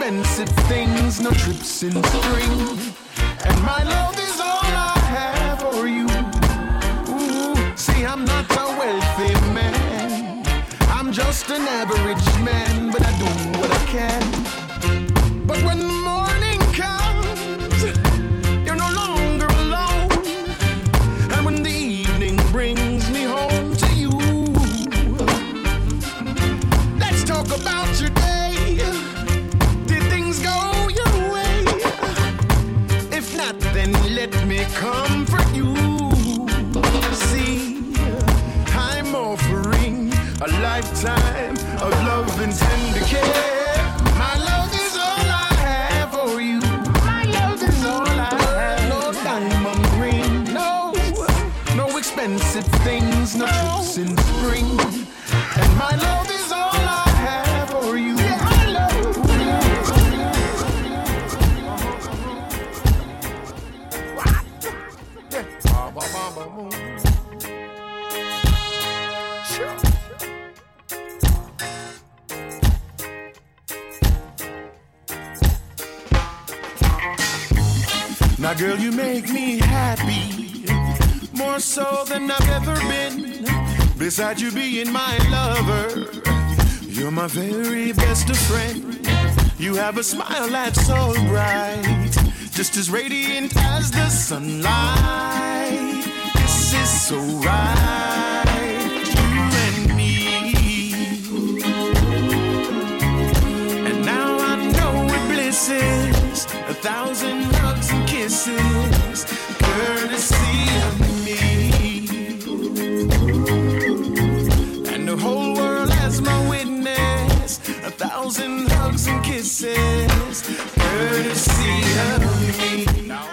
expensive things, no trips in spring. And my love is all I have for you. Ooh, see, I'm not a wealthy man. I'm just an average man, but I do what I can. But when the morning comes, you're no longer alone. And when the evening brings me home to you, let's talk about your day. Did things go your way? If not, then let me comfort you. See, I'm offering a lifetime of love and tender care. My love is all I have for you. My love is all I have. No diamond ring, no expensive things, no trips in spring. And my love is all I have for you. My love. Now, girl, you make me happy, more so than I've ever been. Besides you being my lover, you're my very best of friend. You have a smile that's so bright, just as radiant as the sunlight. This is so right, you and me. And now I know what bliss is, 1,000 hugs and kisses, courtesy of me. And the whole world as my witness, 1,000 hugs and kisses, courtesy of me.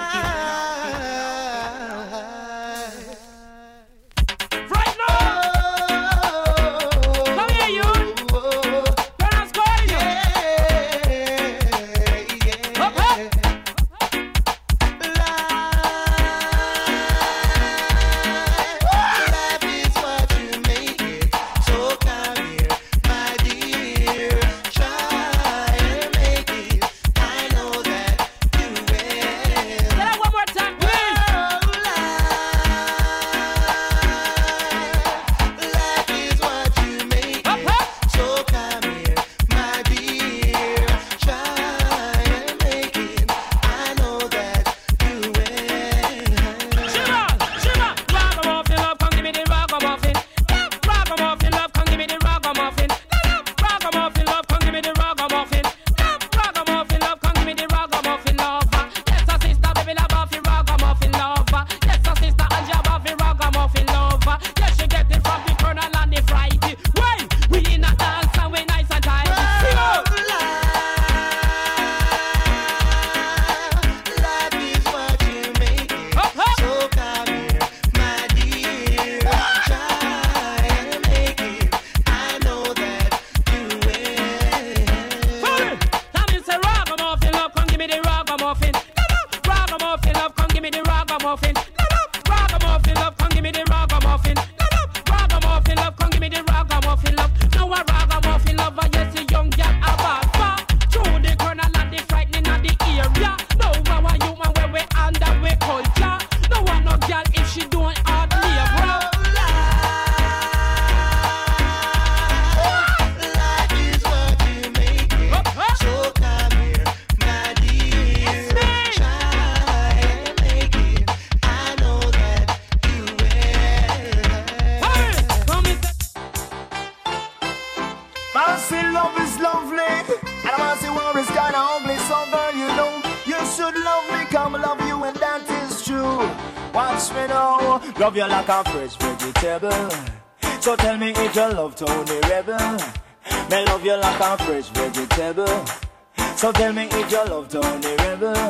Love you like a fresh vegetable. So tell me if you love Tony Rebel. Me love you like a fresh vegetable. So tell me if you love Tony Rebel.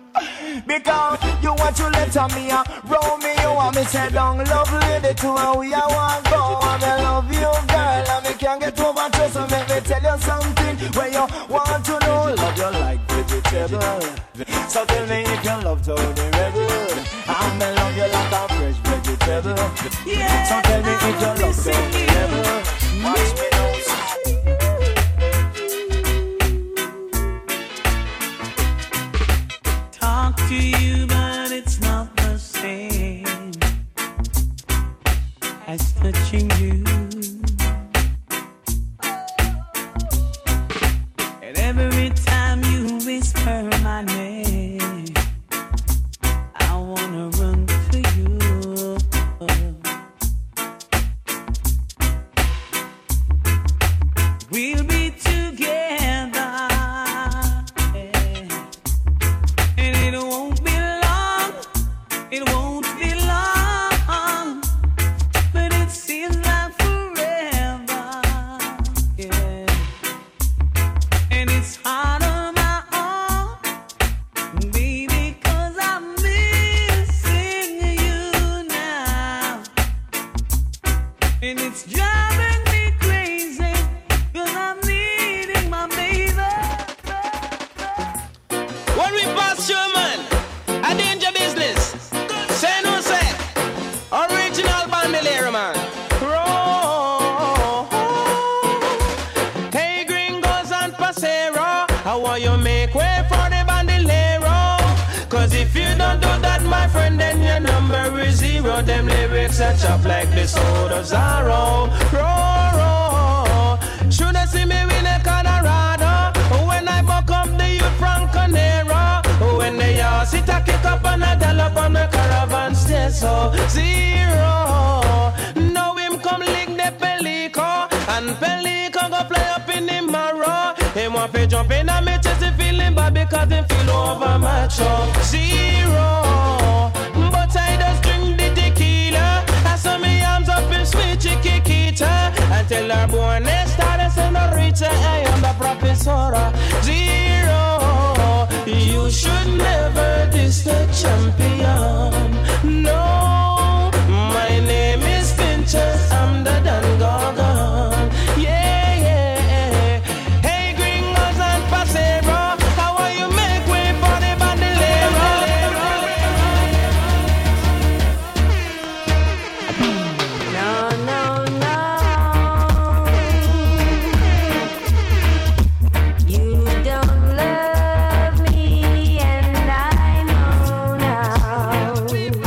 Because you want to let me roll me, you want me say down love lady to and we are one go. And I love you girl and me can't get over to, so make me tell you something where you want to know. Love you like vegetable. So tell me if you love Tony Rebel. And me love you like a fresh vegetable. Yeah. So tell me if you love Tony Rebel. Watch me now. touching you. And every time you whisper my name, I wanna run to you. We'll be together, and it won't be long, it won't be long, but it seems like forever, yeah. And it's hard on my own, baby, 'cause I'm missing you now, and it's driving me crazy, 'cause I'm needing my baby. When we pass through, man, a danger business. Say no, say. Original bandolero, man. Roll. Hey, gringos and pasero, how will you make way for the bandolero? 'Cause if you don't do that, my friend, then your number is 0. Them lyrics are chopped like the sword of Zorro. Roll. Should I see me win a Colorado? When I buck up the youth from Conero, when they all sit a kick up and a gallop on the caravan stay so 0. Now him come lick the Pelico, and Pelico go fly up in the marrow. Him want to jump in and me chest, he feeling bad because he feel over my show 0. But I just drink the tequila, I saw me arms up in sweet chiquita, and tell her born next started senorita, I am the professora 0. You should never diss the champion. No, my name is Fincher, I'm the Dan Gorgon. Yeah, yeah. Hey, gringos and pasero, how will you make way for the bandolero? No, no, no. You don't love me, and I know now.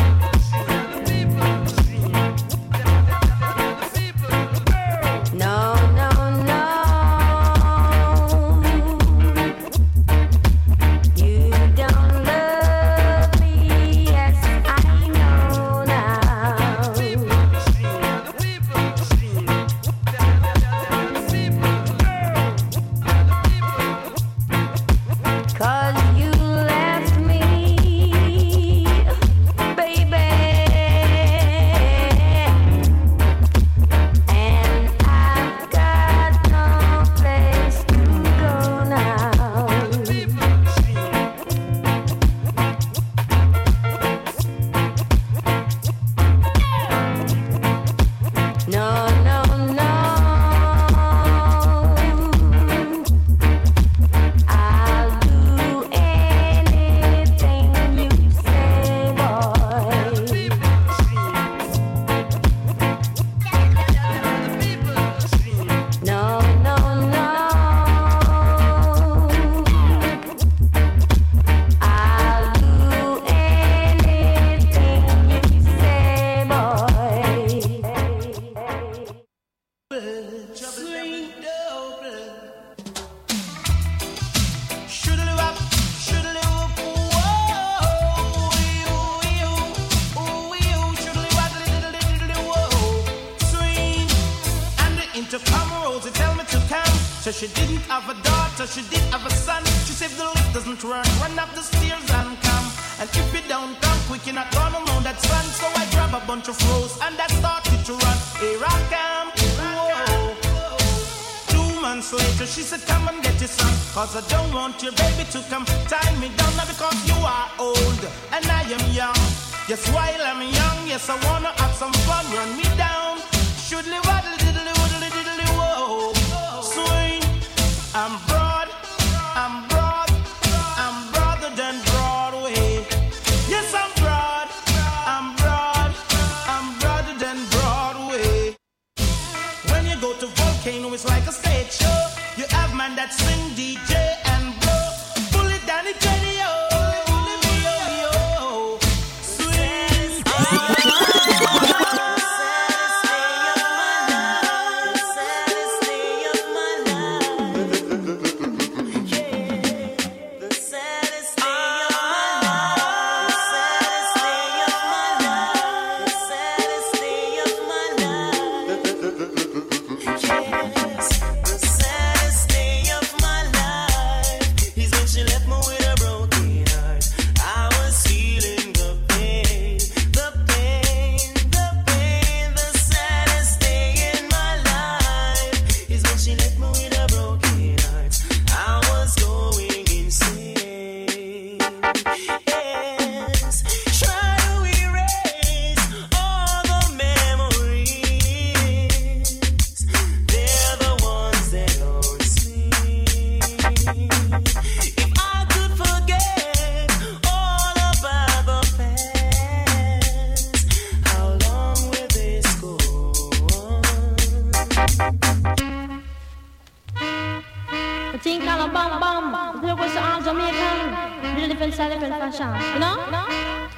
No, no, no. You don't love me, yes, I know now. 'Cause you left me, baby, and I've got no place to go now. No, no, no. I'll do anything you say, boy. No, no, no. I'll do anything you say, boy. Sweet double. Intercom rolls, they tell me to come. So she didn't have a daughter, she did have a son. She said if the lift doesn't run up the stairs and come. And if you don't come quick, you're not gonna know that's fun. So I grab a bunch of rose and I started to run. Here I come, whoa. 2 months later, she said, come and get your son. 'Cause I don't want your baby to come tie me down. Now because you are old and I am young. Yes, while I'm young, yes, I wanna have some fun. Run me down. Shoodly waddly diddly woodly diddly whoa. Swing. I'm broad, I'm broad, I'm broader than Broadway. Yes, I'm broad, I'm broad, I'm broader than Broadway. When you go to Volcano, it's like a stage show. You have man that sing, DJ and blow. Pull it down, it's radio. Swing. The thing called a bum bum. There was all Jamaican, little different style, different fashion. You know?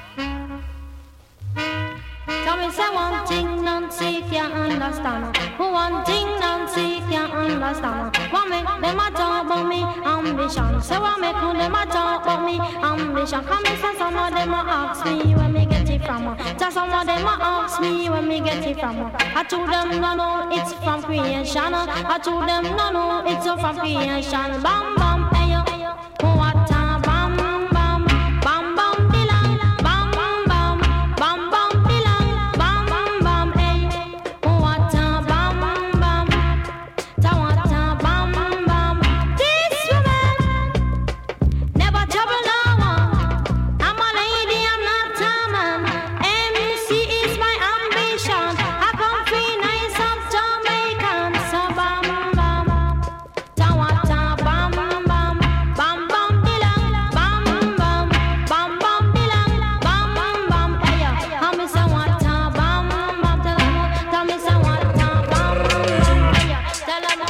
Tell me, say one thing, Nancy can't understand. One thing, Nancy can't understand. What make them a talk about me ambition? Say what make them a talk about me ambition? Come and say some of them a ask me where me get it from. Just some of them a ask me where me get it from. I told them no, no, it's from creation. I told them no, no, it's from creation. Bam bam, hey yo, what a bam bam, bam bam bilang, bam bam, bam bam bilang, bam bam, hey, what a bam bam, ta what a bam bam. This woman never trouble no one. I'm a lady, I'm not a man. MC is my ambition. I come free nice of Jamaican. So bam bam, ta what a bam bam, bam bam bilang, bam bam, bam bam bilang, bam bam. Hey yo, I me say what a bam bam. Tell me say what a bam. Hey yo, tell 'em.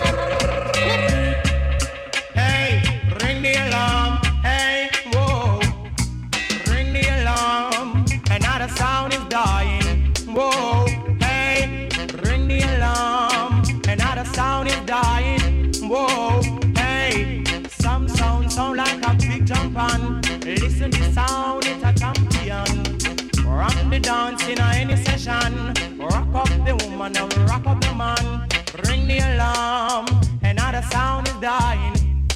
Hey, ring the alarm. Hey, whoa. Ring the alarm. Another sound is dying. Whoa. Hey, ring the alarm. Another sound is dying. Whoa. Hey, some sound like a big jump on. Listen to sound, it's a champion. Rock the dance in any session. Rock up the woman and rock up the man. Ring the alarm. Another sound is dying.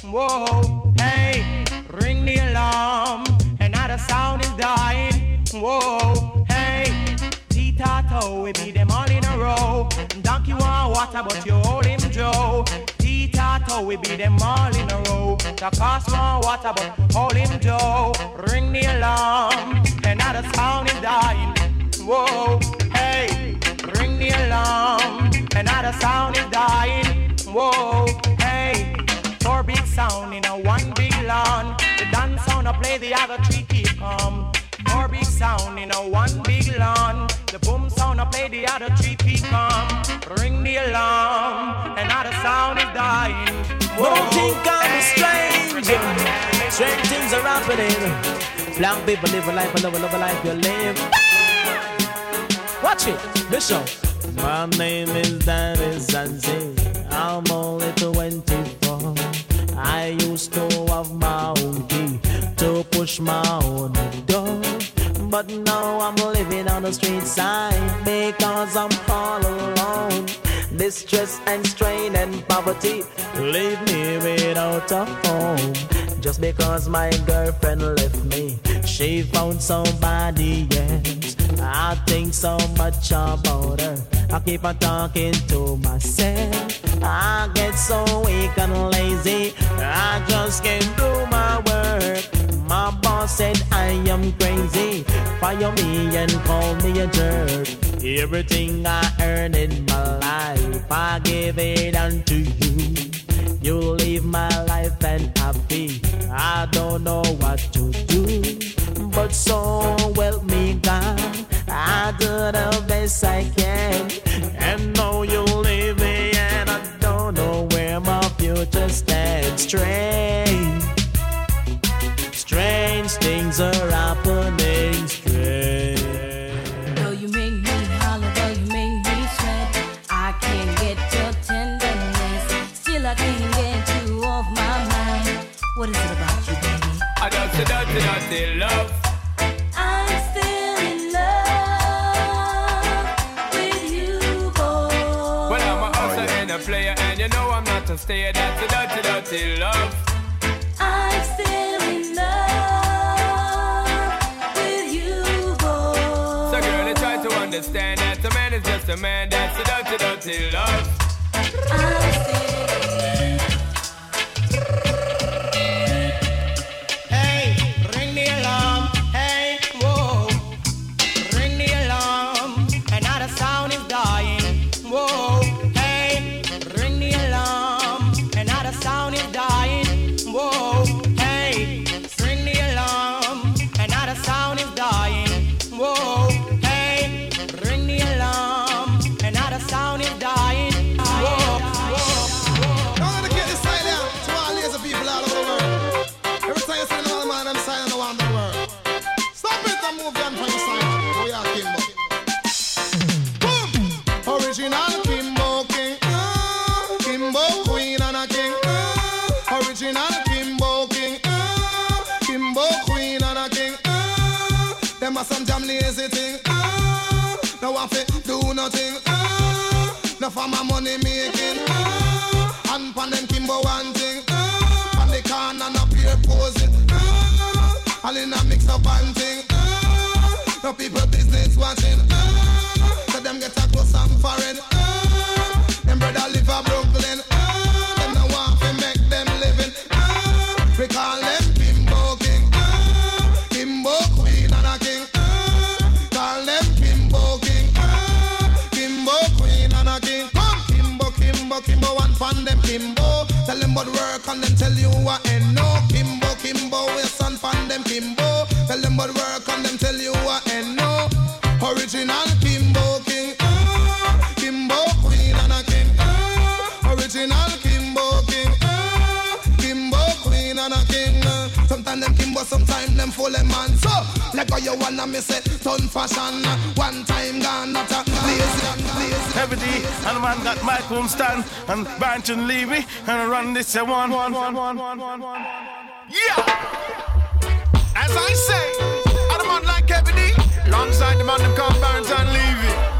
Whoa, hey, ring the alarm. Another sound is dying. Whoa, hey, Tita-to, we beat them all in a row. Donkey want water, but you hold him Joe. Tita-to, we beat them all in a row. The cost want water, but hold him Joe. Ring the alarm. Another sound is dying. Whoa, hey, ring the alarm. Another sound is dying. Whoa, hey. Four big sound in a one big lawn. The dance sound I play, the other three keep calm. Four big sound in a one big lawn. The boom sound I play, the other three keep calm. Ring the alarm, another sound is dying. Don't think I'm strange. Strange things are happening. Black people live a life, love a life you live. Watch it, listen. My name is Danny Zanzi. I'm only 24. I used to have my own key to push my own door. But now I'm living on the street side because I'm all alone. Distress and strain and poverty leave me without a home. Just because my girlfriend left me, she found somebody else. I think so much about her, I keep on talking to myself. I get so weak and lazy, I just can't do my work. My boss said I am crazy, fire me and call me a jerk. Everything I earn in my life, I give it unto you. You live my life and happy, I don't know what to do. But so help me God, I do the best I can. And now you leave me and I don't know where my future stands. Strange things are happening, strange. Though you make me holler, though you make me sweat, I can't get your tenderness. Still I can't get you off my mind. What is it about you, baby? I dirty love. I'm still in love with you, boy. Well, I'm a hustler and a player, and you know I'm not a stayer. That's a dirty love. I'm still in love with you, boy. So girl, I try to understand that a man is just a man. That's a dirty love. I'm still Hey, ring the alarm. Hey, whoa, ring the alarm. Another sound is dying. Whoa, hey, ring the alarm. Another sound is dying. Whoa, hey, ring the alarm. Another sound is dying. Whoa, hey, ring the alarm. Another sound is dying. a some damn lazy thing. No one fit do nothing. No for my money making. And pan them Kimbo one thing. On the corner no peer posing. All in a mix up and thing. No people business watching. So them get a close and foreign. Them brother live a Brooklyn. Them no want to make them living. We call them Kimbo King. Kimbo Queen and a King. Call them Kimbo King. Kimbo Queen and a King. Come Kimbo, Kimbo, Kimbo and fan them Kimbo. Tell them about work and them tell you what and no. Kimbo, Kimbo, we son fan them Kimbo. Tell them about work and them tell you what and no. Original Kimbo King. Kimbo Queen and a King. Original Kimbo King. Kimbo Queen and a King. Sometimes them Kimbo, sometimes them full of man. So, like how you wanna miss it, turn fashion. One time gone, not a lazy. Heavy D, and the man got Michael Stan and Branch and Levy, and I run this a one. Yeah! As I say, I'm the man like Heavy D, alongside the man them called Branch and Levy.